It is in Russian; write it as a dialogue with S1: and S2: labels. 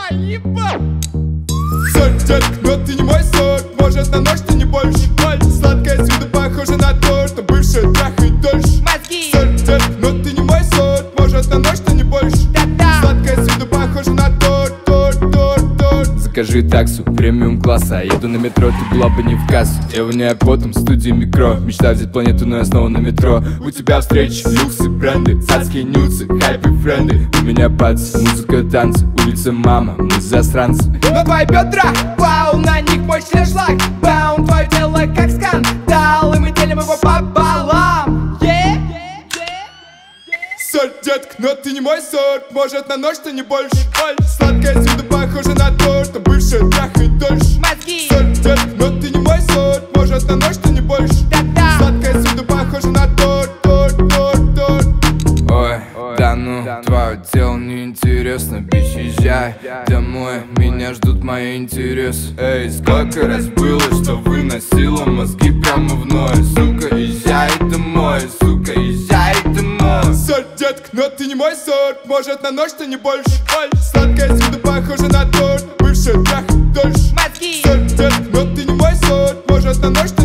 S1: Соль, детка, но ты не мой сорт. Может, на ночь ты не больше. Сладкая с виду похожа на торт, но бывшая трахает дольше. Соль, детка, но ты не мой сорт. Может, на ночь ты не больше. Сладкая с виду похожа на торт.
S2: Закажи таксу премиум класса, еду на метро, ты была бы не в кассу. Я воняю потом, студии микро. Мечта взять планету, но я снова на метро. У тебя встречи, люксы, бренды, царские нюцы, хайп и френды. У меня пац, музыка, танцы, улица, мама, мы засранцы.
S3: На твои бедра, вау, на них мощный шлак. Баун, твое тело как скандал, и мы делим его пополам.
S1: Соль, детка, но ты не мой сорт. Может, на ночь ты не больше. Сладкая с виду похожа на торт, но бывшая трахает дольше. Соль, детка, но ты не мой сорт. Может, на ночь ты не больше. Сладкая с виду похожа на торт.
S2: Ой, да ну, твое тело неинтересно, бич, езжай домой, меня ждут мои интересы. Эй, сколько раз было, что выносила мозги прямо в ноль. Сука, езжай домой, сука, езжай домой.
S1: Соль, детка, но ты не мой сорт. Может, на ночь ты не больше. Сладкая с виду похожа на торт, бывшая трахает дольше. Соль, детка, но ты не мой сорт. Может, на ночь ты